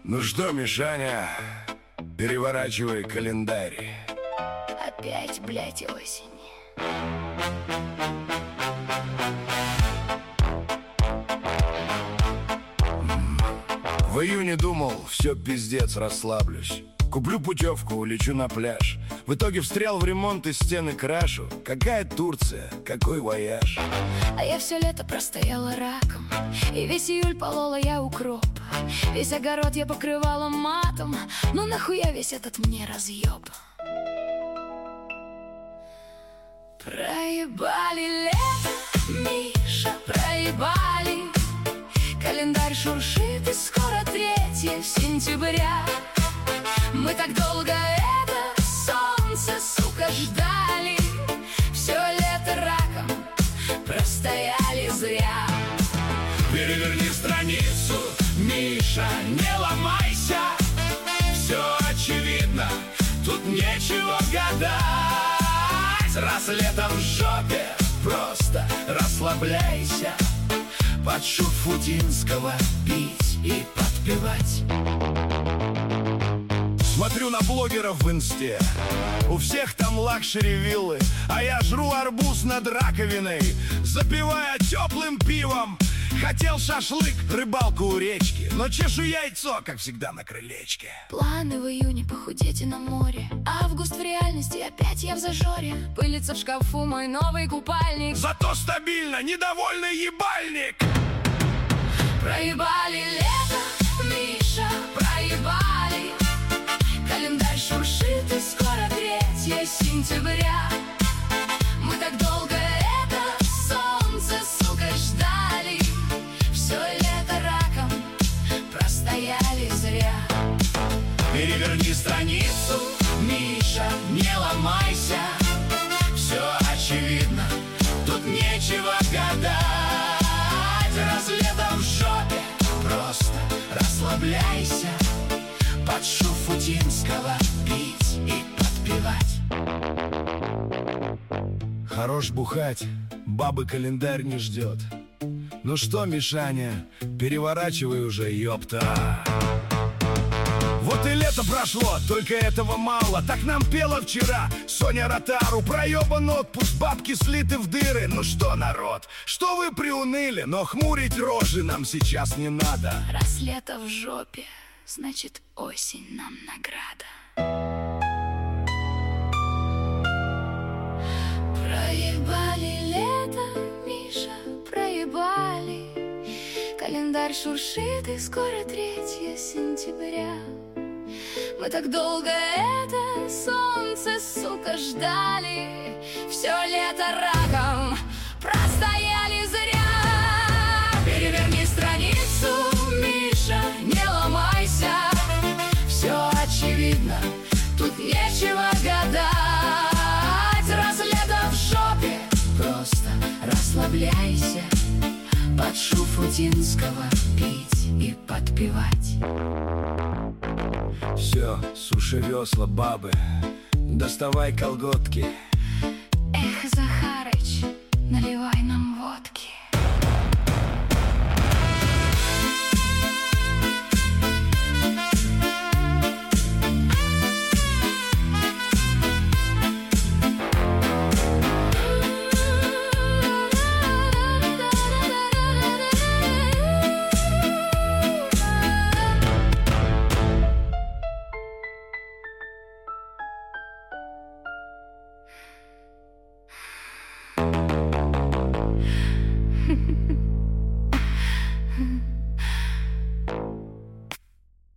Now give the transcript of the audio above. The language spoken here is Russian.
Ну что, Мишаня, переворачивай календарь. Опять, блядь, осень. В июне думал, все, пиздец, расслаблюсь. Куплю путевку, улечу на пляж. В итоге встрял в ремонт и стены крашу. Какая Турция, какой вояж. А я все лето простояла раком, и весь июль полола я укроп. Весь огород я покрывала матом. Ну нахуя весь этот мне разъеб? Проебали лето, Миша, проебали. Календарь шуршит, и скоро 3 сентября. Мы так долго это солнце, сука, ждали. Все лето раком простояли зря. Переверни страницу, Миша, не ломайся. Все очевидно, тут нечего гадать. Раз летом в жопе, просто расслабляйся. Под Шуфутинского пить и подпевать. Смотрю на блогеров в инсте. У всех там лакшери-виллы, а я жру арбуз над раковиной, запивая теплым пивом. Хотел шашлык, рыбалку у речки, но чешу яйцо, как всегда, на крылечке. Планы в июне похудеть и на море. Август в реальности, опять я в зажоре. Пылится в шкафу мой новый купальник. Зато стабильно, недовольный ебальник. Проебали лето, Миша, проебали. Календарь шуршит, и скоро 3 сентября. Мы так долго это солнце, сука, ждали. Все лето раком простояли зря. Переверни страницу, Миша, не ломайся. Все очевидно, тут нечего гадать. Раз летом в жопе, просто расслабляйся. Под Шуфутинского пить и подпевать. Хорош бухать, бабы календарь не ждет. Ну что, Мишаня, переворачивай уже, ёпта. Вот и лето прошло, только этого мало. Так нам пела вчера Соня Ротару. Проебан отпуск, бабки слиты в дыры. Ну что, народ, что вы приуныли? Но хмурить рожи нам сейчас не надо. Раз лето в жопе, значит осень нам награда. Проебали лето, Миша, проебали. Календарь шуршит, и скоро 3 сентября. Мы так долго это солнце, сука, ждали. Все лето раком простояли зря. Переверни страницу, Миша, не ломайся. Все очевидно, тут нечего гадать. Раз лето в жопе, просто расслабляйся. Под Шуфутинского пить и подпевать. Все, суши весла, бабы, доставай колготки. Эх, Захарыч, наливай нам водки.